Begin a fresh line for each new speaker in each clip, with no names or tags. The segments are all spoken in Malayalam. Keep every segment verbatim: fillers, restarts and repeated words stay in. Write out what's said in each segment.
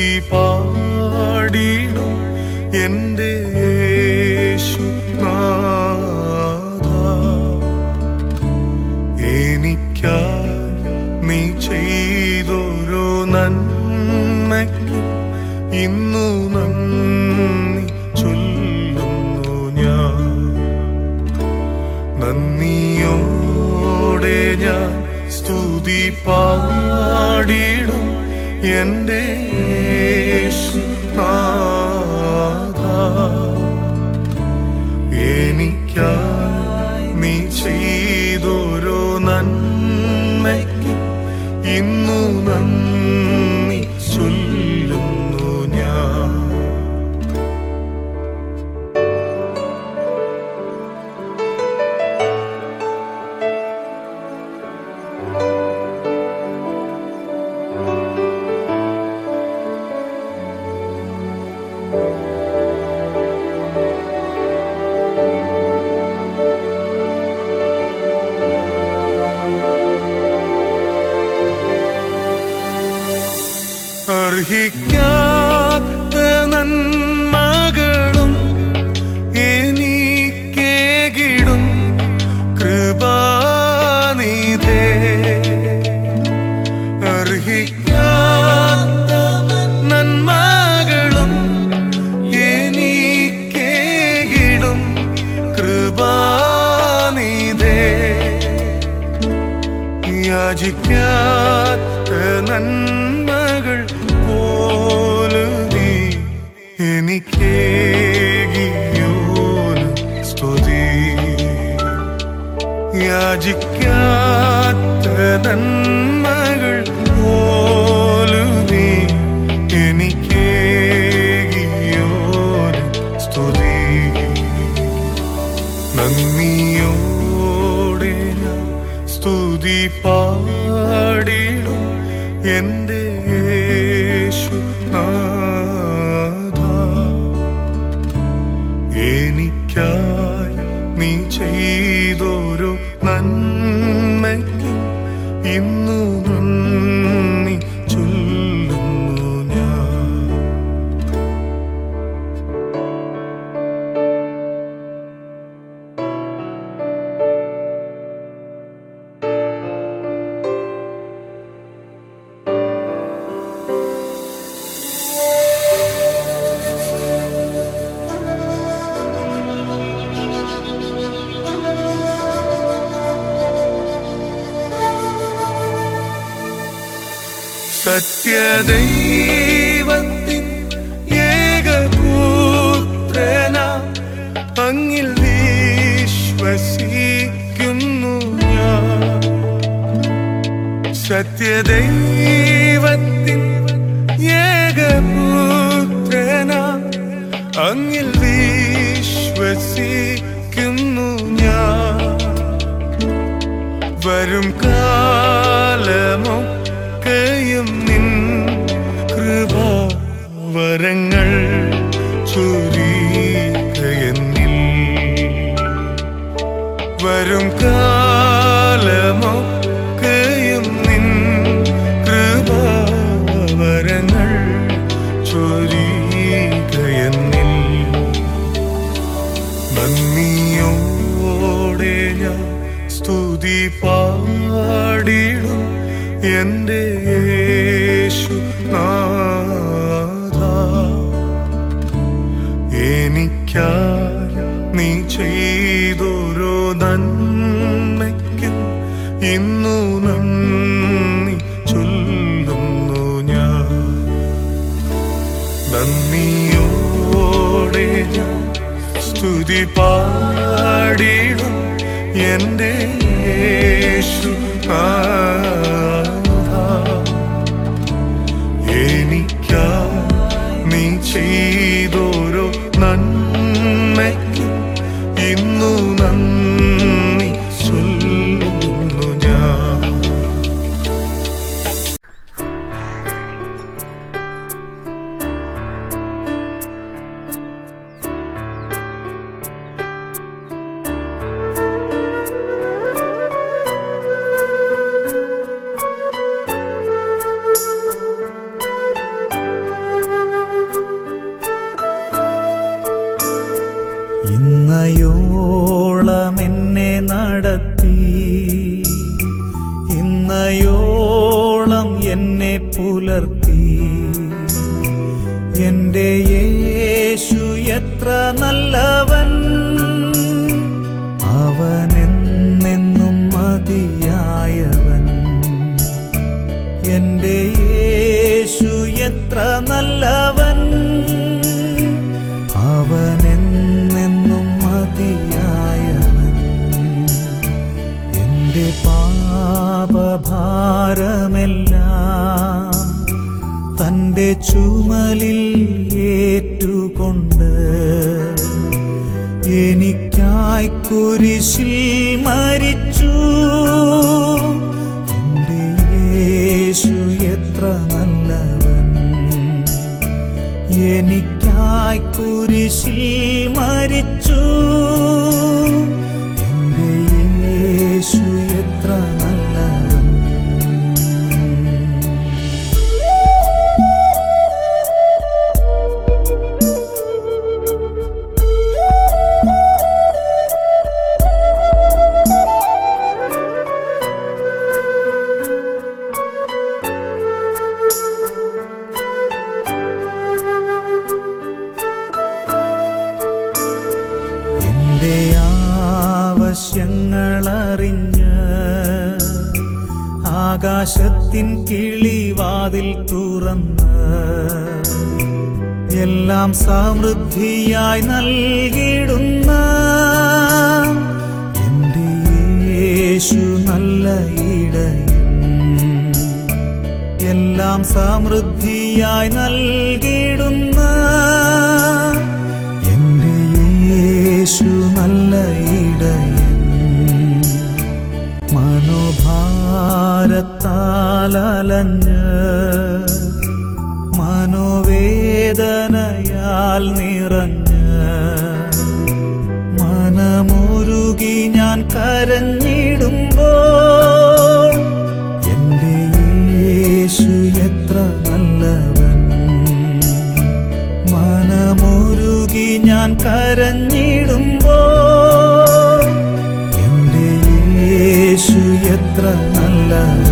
സ്തുതി പാടിടും എൻ്റെ യേശുനാഥ. എനിക്കായി നീ ചെയ്തൊരു നന്മയ്ക്ക് ഇന്നു നന്ദി ചൊല്ലുന്നു ഞാൻ. നന്ദിയോടെ ഞാൻ സ്തുതി പാടിടും എൻ്റെ യേശുനാഥ. എനിക്കായി നീ ചെയ്തൊരു നന്മയ്ക്ക് ഇന്നു നന്ദി ചൊല്ലുന്നു ഞാൻ. അർഹിക്കാത്ത നന്മകളും എനിക്കേകിടും കൃപാനിധേ. അർഹിക്കാത്ത നന്മകളും എനിക്കേകിടും കൃപാനിധേ. യാചിക്കാത്ത നന്മകൾ പോലുമീ എനിക്കേകിയോന് സ്തുതി. യാചിക്കാത്ത നന്മകൾ പോലുമീ എനിക്കേകിയോന് സ്തുതി. നന്ദിയോടെ ഞാൻ സ്തുതി പാടിടും എൻ്റെ യേശുനാഥ. എനിക്കായി നീ ചെയ്തൊരു നന്മയ്ക്ക് ഇന്നു നന്ദി ചൊല്ലുന്നു ഞാൻ. സത്യദൈവത്തിൻ ഏകപുത്രനാം അങ്ങിൽ വിശ്വസിക്കുന്നു ഞാൻ. സത്യദൈവത്തിൻ ഏകപുത്രനാം അങ്ങിൽ വിശ്വസിക്കുന്നു ഞാൻ. വരും കാലമോ യും നിൻ കൃപാവരങ്ങൾ ചൊരിയുകയെന്നിൽ. വരും കാലമൊക്കെയും നിൻ കൃപാവരങ്ങൾ ചൊരിയുകയെന്നിൽ. നന്ദിയോടെ ഞാൻ സ്തുതി പാടിടും എൻ്റെ യേശുനാഥ. എനിക്കായി നീ ചെയ്തൊരു നന്മയ്ക്ക് ഇന്നു നന്ദി ചൊല്ലുന്നു ഞാൻ. നന്ദിയോടെ ഞാൻ സ്തുതി പാടിടും എൻ്റെ യേശുനാഥ. എനിക്കായി നീ ചെയ്തൊരു നന്മയ്ക്ക് ഇന്നു നന്ദി ചൊല്ലുന്നു ഞാൻ.
എന്റെ യേശു എത്ര നല്ലവൻ, അവനെന്നെന്നും മതിയായവൻ. എന്റെ യേശു എത്ര നല്ലവൻ, അവനെന്നെന്നും മതിയായവൻ. എന്റെ പാപഭാരമെല്ലാം തന്റെ ചുമലിൽ ഏറ്റുകൊണ്ട് എനിക്കായി കുരിശിൽ മരിച്ചു. എന്റെ യേശു എത്ര നല്ലവൻ, എനിക്കായി കുരിശിൽ മരിച്ചു. എന്റെ യേശു എത്ര നല്ലവൻ. എന്റെ ആവശ്യങ്ങളറിഞ്ഞ് ആകാശത്തിൻ കിളിവാതിൽ തുറന്ന് എല്ലാം സമൃദ്ധിയായി നൽകിടുന്ന എന്റെ യേശു നല്ല ഇടയൻ, എല്ലാം സമൃദ്ധിയായി നൽകിടുന്ന എന്റെ യേശു നല്ല ഇടയൻ. മനോഭാരത്താലഞ്ഞ് മനോവേദനയാൽ നിറഞ്ഞ് മനമുരുകി ഞാൻ കരഞ്ഞിടുമ്പോൾ എന്റെ യേശു എത്ര നല്ലവൻ, മനമുരുകി ഞാൻ കരഞ്ഞിടുമ്പോൾ എന്റെ യേശു എത്ര നല്ലവൻ.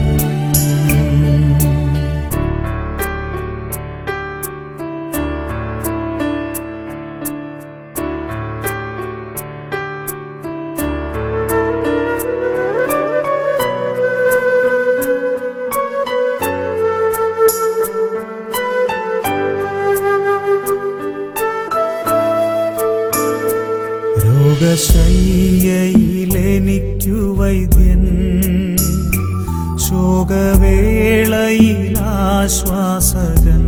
രോഗശയ്യയിലെനിക്കു വൈദ്യൻ, ശോകവേളയിലാശ്വാസകൻ,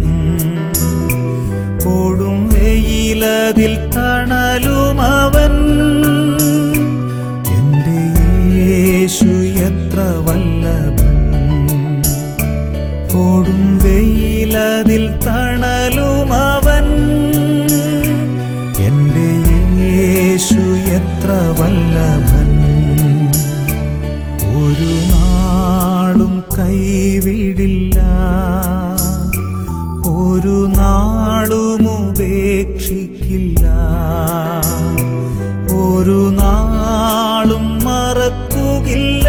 കൊടും വെയിലതിൽ തണലുമവൻ. എന്റെ യേശു എത്ര വല്ലഭൻ, കൊടും വെയിലതിൽ തണലുമവൻ. എന്റെ യേശു എത്ര വല്ലഭൻ, ഒരു നാളും കൈവിടില്ല, ഒരു നാളും ഉപേക്ഷിക്കില്ല, ഒരു നാളും മറക്കുകയില്ല.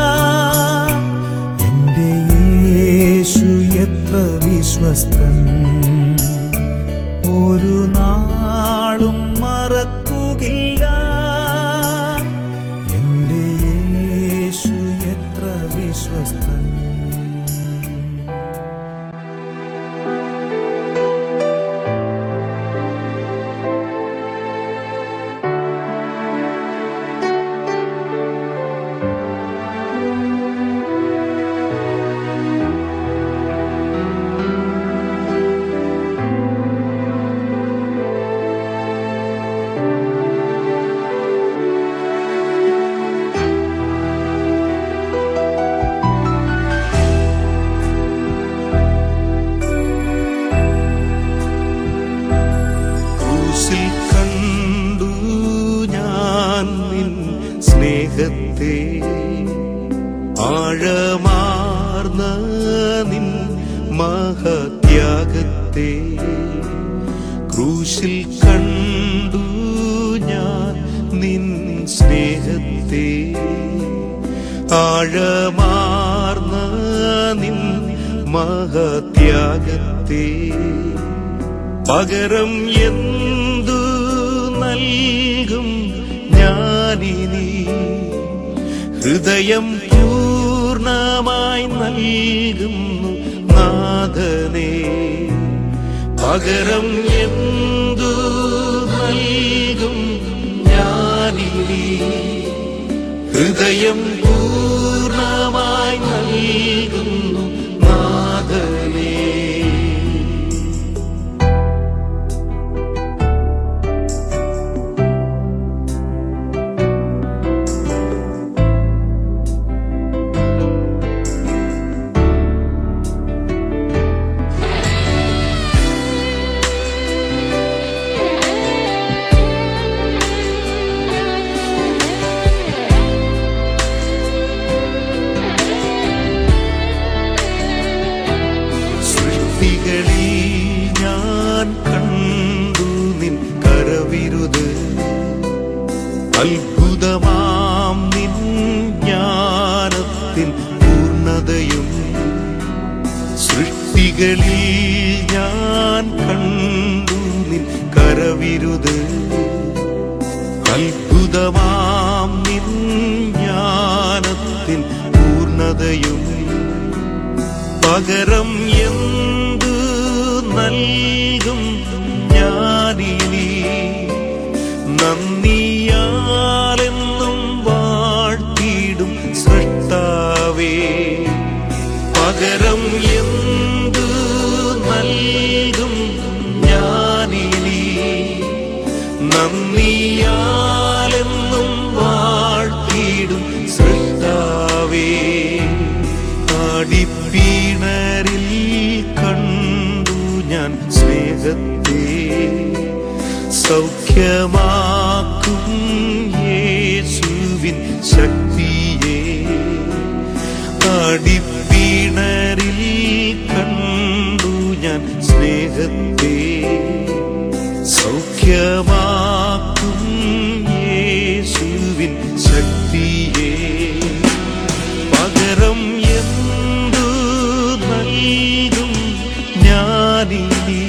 എന്റെ യേശു എത്ര വിശ്വസ്തൻ, ഒരു നാളും മറക്കുകയില്ല. എന്റെ യേശു എത്ര വിശ്വസ്തൻ.
സ്നേഹത്തെ ആഴമാർന്ന നിൻ മഹത്യാഗത്തെ ക്രൂശിൽ കണ്ടു ഞാൻ നിൻ സ്നേഹത്തെ ആഴമാർന്ന നിൻ മഹത്യാഗത്തെ പകരം എന്തു നൽകും ഞാനിനി? ഹൃദയം പൂർണ്ണമായി നൽകുന്നു നാഥനേ. പകരം എന്തു നൽകും ഞാനിനി? ഹൃദയം പൂർണ്ണമായി നൽകുന്നു നാഥനേ. ഞാൻ കണ്ടു നിൻ കരവിരുത്, അത്ഭുതമാം നിൻ ജ്ഞാനത്തിൻ പൂർണ്ണതയും. സൃഷ്ടികളിൽ ഞാൻ കണ്ടു നിൻ കരവിരുത്, അത്ഭുതമാം നിൻ ജ്ഞാനത്തിൻ പൂർണ്ണതയും. പകരം എന്തു നൽകും ഞാനിനി? നന്ദിയാലെന്നും വാഴ്ത്തിയിടും സൃഷ്ടാവേ. പകരം എന്തു നൽകും ഞാനിനി? നന്ദിയാലെന്നും വാഴ്ത്തിയിടും സൃഷ്ടാവേ. ആടിപ്പീണരിൽ കണ്ടു ഞാൻ സ്നേഹത്തെ, സൗഖ്യമാക്കും യേശുവിൻ ശക്തിയെ. ആടിപ്പീണരിൽ കണ്ടു ഞാൻ സ്നേഹത്തെ, സൗഖ്യമാക്കും യേശുവിൻ ശക്തിയെ. പകരം എന്തു നൽകും ഞാനിനി?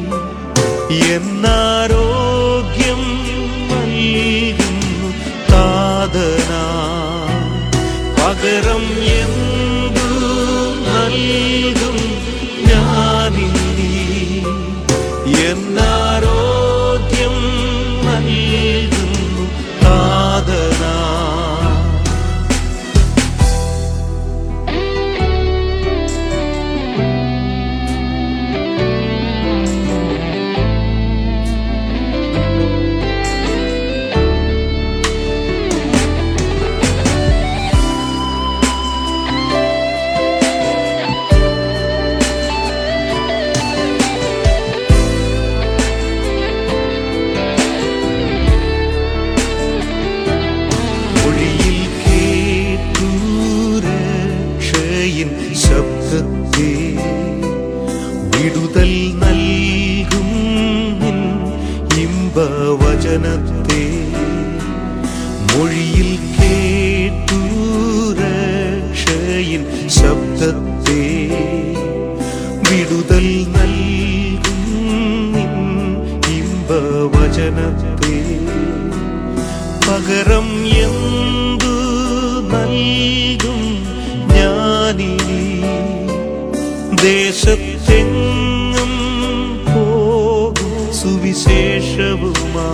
എന്നാരോഗ്യം നൽകുന്നു താതനാ. പകരം എന്തു നൽകും ഞാനിനി? എന്നാരോഗ്യം നൽകുന്നു താതനാ. ശബ്ദത്തെ വിടുതൽ നൽകും നിൻ ഇമ്പവചനത്തെ. മൊഴിയിൽ കേട്ടു രക്ഷയിൻ ശബ്ദത്തെ, വിടുതൽ നൽകും നിൻ ഇമ്പവചനത്തെ. പകരം എന്തു നൽകും ഞാനിനി? ദേശത്തെങ്ങും പോകും സുവിശേഷവുമാ.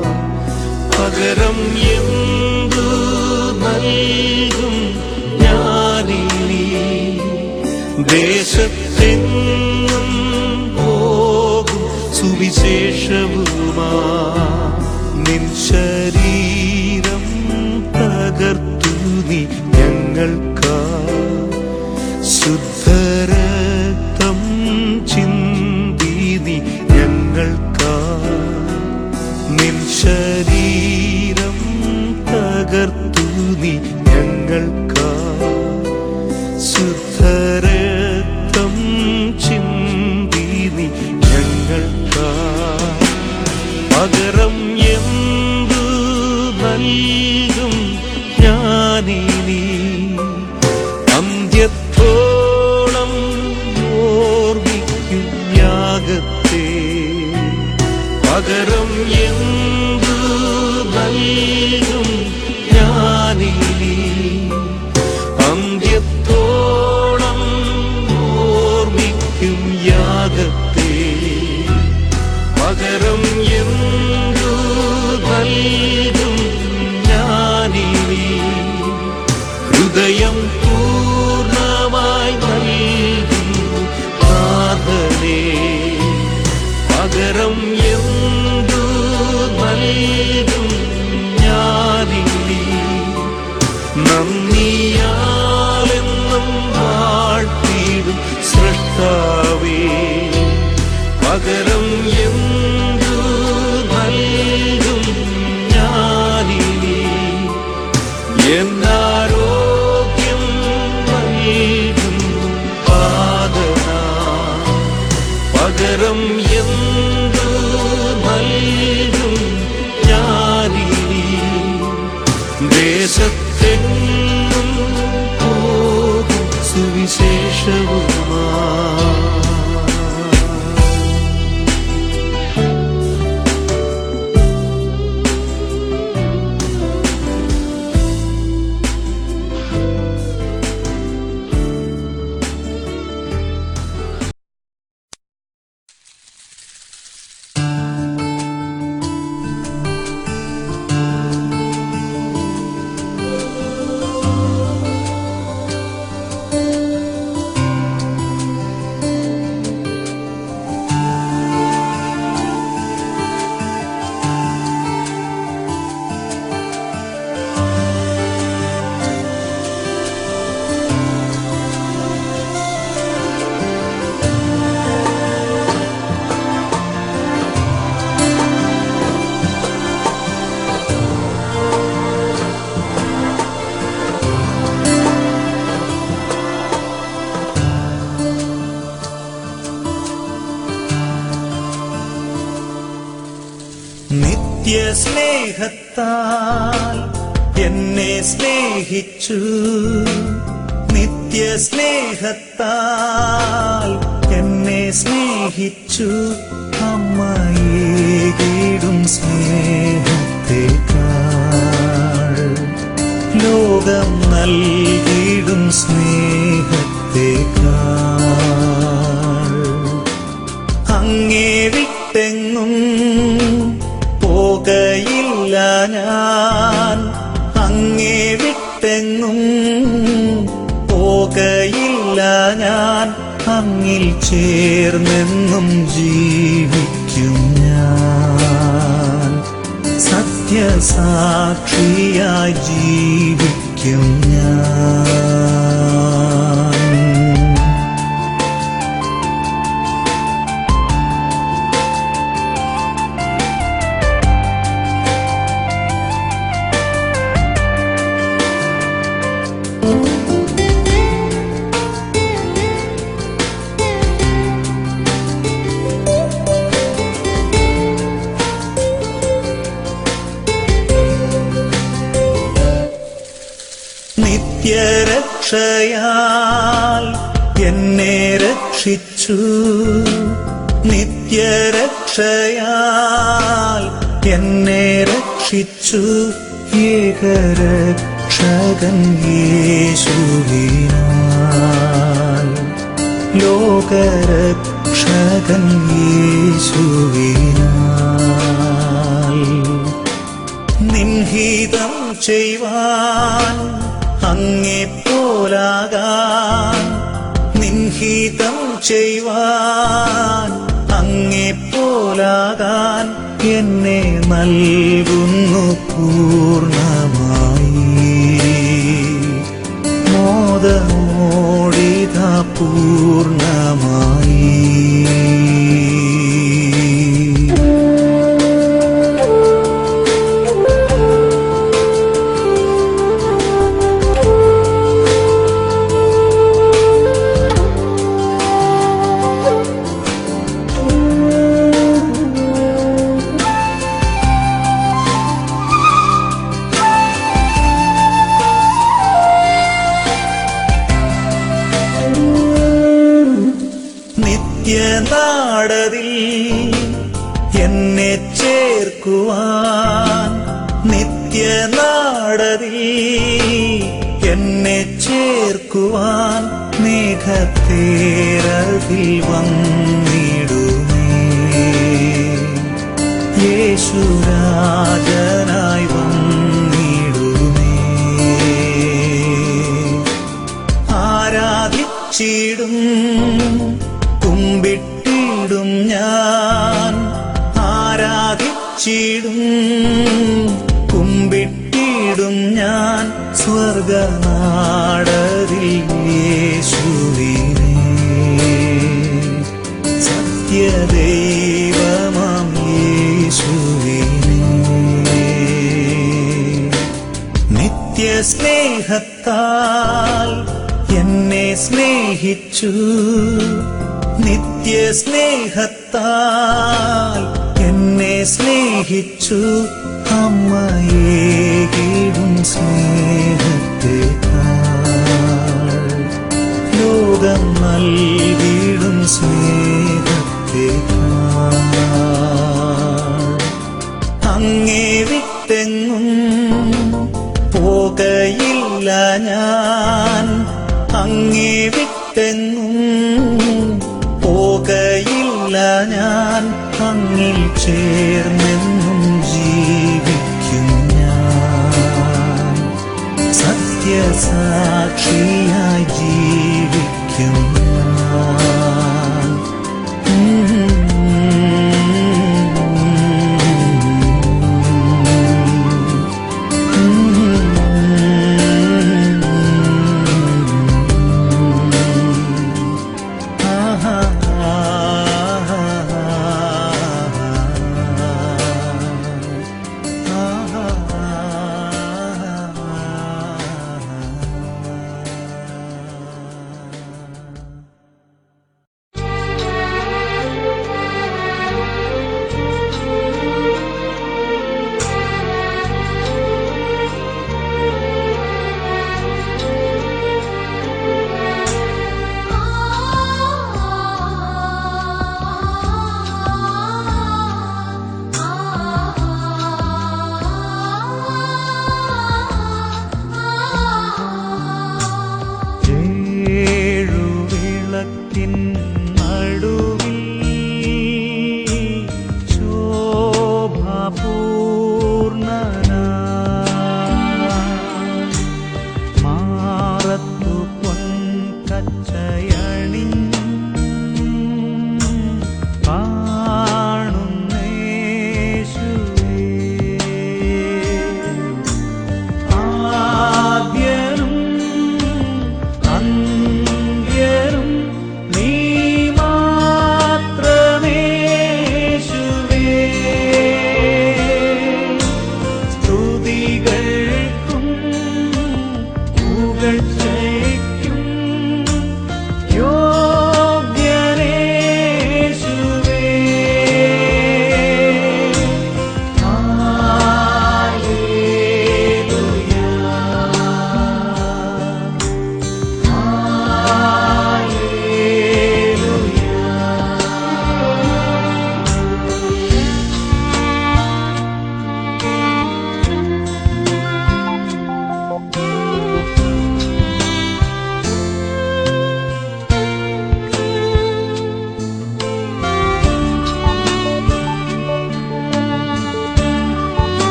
പകരം എന്തു നൽകും ഞാനിനി? ദേശത്തെങ്ങും പോകും സുവിശേഷവുമാ. നിൻ ശരീരം തകർത്തു നീ ഞങ്ങൾക്കാ, ശുദ്ധരക്തം ചിന്തി നീ ഞങ്ങൾക്കാ. നിൻ ശരീരം തകർത്തു നീ ഞങ്ങൾക്കാ, ശുദ്ധരക്തം ചിന്തി നീ ഞങ്ങൾക്കാ. പകരം എന്തു നൽകും ഞാനിനി അന്ത്യത്തോളം ഓർമ്മിക്കും യാഗത്തെ പകരം എന്തു നൽകും ഞാനിനി ഹൃദയം പൂർണ്ണമായി നൽകും നാഥനേ പകരം എന്തു നൽകും ഞാനിനി നന്ദിയാലെന്നും വാഴ്ത്തിടും സൃഷ്ടാവേ പകരം എന്തു നൽകും ഞാനിനി എന്നാരോഗ്യം നൽകും പാദനാ പകരം എന്തു നൽകും ഞാനിനി ദേശത്തെങ്ങും പോകും സുവിശേഷവുമാ നിത്യസ്നേഹത്താൽ എന്നെ സ്നേഹിച്ചു നിത്യസ്നേഹത്താൽ എന്നെ സ്നേഹിച്ചു അമ്മയേകിടും സ്നേഹത്തേക്കാൾ ലോകം നൽകിടും സ്നേഹത്തേക്കാൾ അങ്ങേ വിട്ടെങ്ങും പോകയില്ല ഞാൻ അങ്ങേ വിട്ടെങ്ങും പോകയില്ല ഞാൻ അങ്ങിൽ ചേർന്നെന്നും ജീവിക്കും ഞാൻ സത്യസാക്ഷിയായി ജീവിക്കും ഞാൻ നിത്യരക്ഷയാൽ എന്നെ രക്ഷിച്ചു നിത്യരക്ഷയാൽ എന്നെ രക്ഷിച്ചു ഏകരക്ഷകൻ യേശുവിനാൽ ലോകരക്ഷകൻ യേശുവിനാൽ നിൻഹിതം ചെയ്വാൻ അങ്ങേ പോലാകാൻ നിൻഹിതം ചെയ്യുവാൻ അങ്ങേ പോലാകാൻ എന്നെ നൽകുന്നു പൂർണ്ണമായി മോദമോടിതാ പൂർണ്ണമായി യേശുരാജനായി വന്നിടുമേ. ആരാധിച്ചിടും കുമ്പിട്ടിടും ഞാൻ, ആരാധിച്ചിടും കുമ്പിട്ടിടും ഞാൻ സ്വർഗനാടതിൽ യേശുവിനെ. സത്യദൈവമാം യേശുവിനെ. നിത്യസ്നേഹത്താൽ എന്നെ സ്നേഹിച്ചു, നിത്യസ്നേഹത്താൽ എന്നെ സ്നേഹിച്ചു. അമ്മയേകിടും സ്നേഹത്തേക്കാൾ ലോകം നൽകിടും സ്നേഹത്തേക്കാൾ. അങ്ങേ വിട്ടെങ്ങും പോകയില്ല ഞാൻ, അങ്ങേ വിട്ടെങ്ങും പോകയില്ല ഞാൻ. അങ്ങിൽ ചേർന്നെന്നും ജീവിക്കും ഞാൻ, സത്യസാക്ഷിയായി ജീവിക്കും ഞാൻ.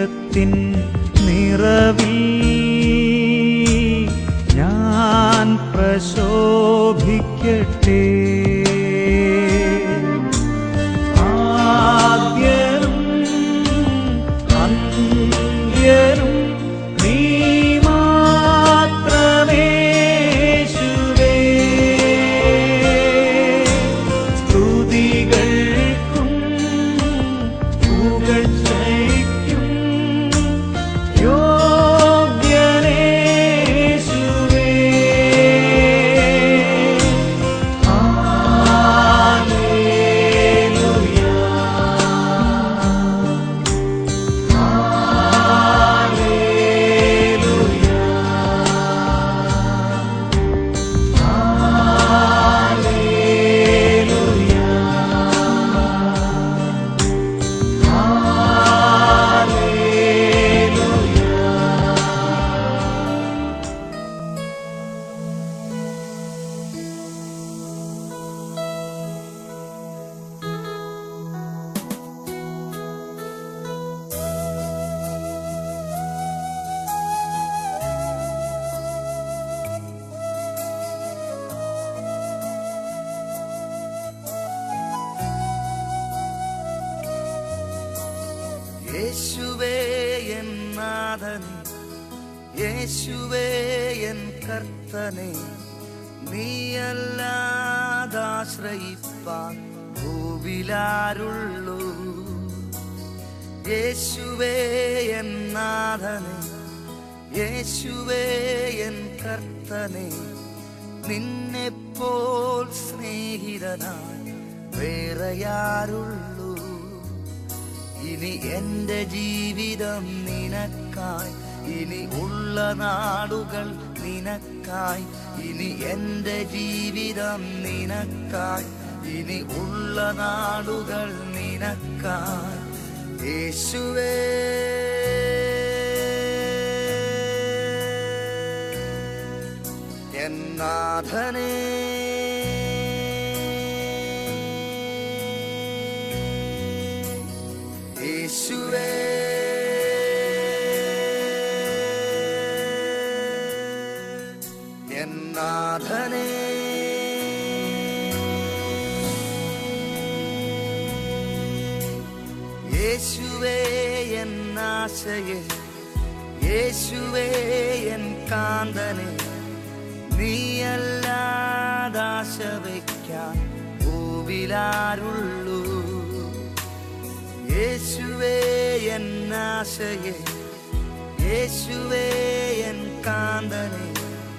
സ്നേഹത്തിൻ നിറവിൽ ഞാൻ പ്രശോഭിക്കട്ടെ. ആദ്യനും അന്ത്യനും നീ മാത്രമേ യേശുവേ. സ്തുതികൾക്കും പുകഴ്ചയ്ക്കും യോഗ്യനേ യേശുവേ. ഹല്ലേലൂയ ഹല്ലേലൂയ ഹല്ലേലൂയ
യേശുവേ എൻ നാഥനേ, യേശുവേ എൻ കർത്തനേ, നീയല്ലാതാശ്രയിപ്പാൻ ഭൂവിലാരുള്ളൂ. യേശുവേ എൻ നാഥനേ, യേശുവേ എൻ കർത്തനേ, നിന്നെപ്പോൾ സ്നേഹിതനായി വേറെയാരുള്ളൂ. ഇനി എന്റെ ജീവിതം നിനക്കായി, ഇനി ഉള്ള നാടുകൾ നിനക്കായി. ഇനി എന്റെ ജീവിതം നിനക്കായി, ഇനി ഉള്ള നാടുകൾ നിനക്കായി. യേശുവേ എൻ നാഥനേ, യേശുവേ എൻ നാഥനേ, യേശുവേ എൻ ആശയേ, യേശുവേ എൻ കാന്തനേ, നീയല്ലാതാശ വയ്ക്കാൻ ഭൂവിലാരുള്ളൂ. യേശുവേ എൻ ആശയേ, യേശുവേ എൻ കാന്തനേ,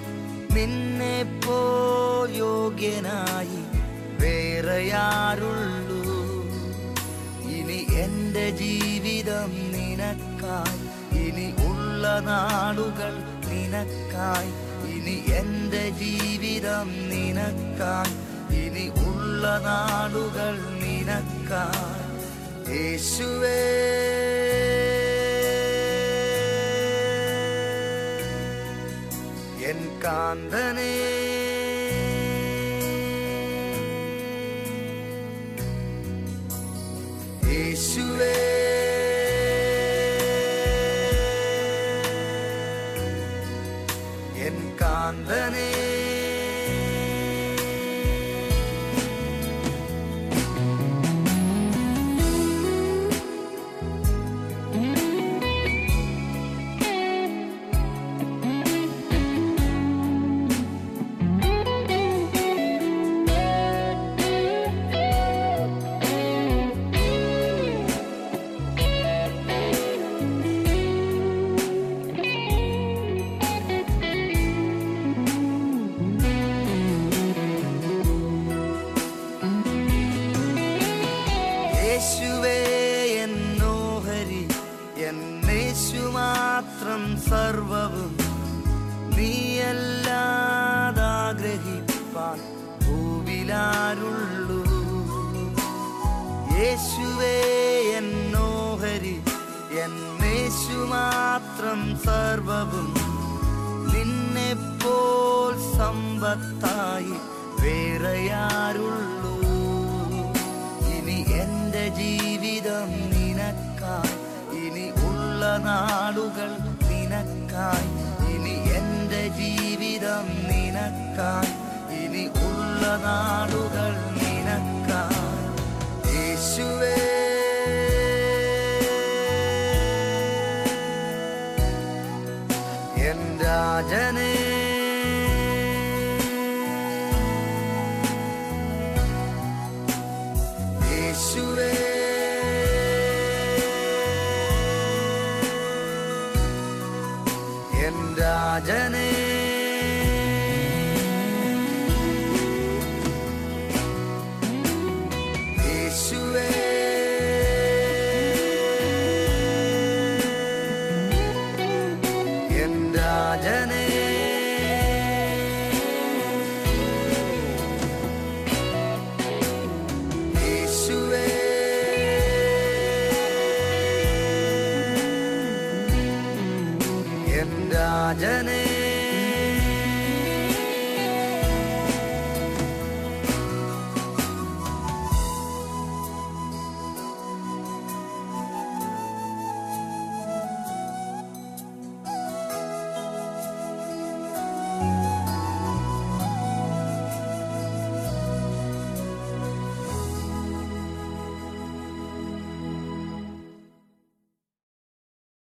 നിന്നെപ്പോൾ യോഗ്യനായി വേറെയാരുള്ളൂ. ഇനി എന്റെ ജീവിതം നിനക്കായി, ഇനി ഉള്ള നാടുകൾ നിനക്കായി. ഇനി എന്റെ ജീവിതം നിനക്കായി, ഇനി ഉള്ള നാടുകൾ നിനക്കായി. യേശുവേ എൻ കാന്തനേ, യേശുവേ എൻ കാന്തനേ. യേശുവേ എന്നോഹരി, എന്നേശു മാത്രം സർവവും, നീയല്ലാതാഗ്രഹിപ്പാൻ ഭൂവിലാരുള്ളൂ. യേശുവേ എന്നോഹരി, എന്നേശു മാത്രം സർവവും, നിന്നെപ്പോൾ സമ്പത്തായി വേറെയാരുള്ളൂ. ഇനി എന്റെ ജീവിതം നിനക്കായി, ഇനി ഉള്ള നാളുകൾ നിനക്കായി, ഇനി എൻ്റെ ജീവിതം നിനക്കായി, ഇനി ഉള്ള നാളുകൾ നിനക്കായി. യേശുവേ എൻ രാജനേ, യേശുവേ എൻ രാജനേ, യേശുവേ എൻ രാജനേ, യേശുവേ എൻ രാജനേ.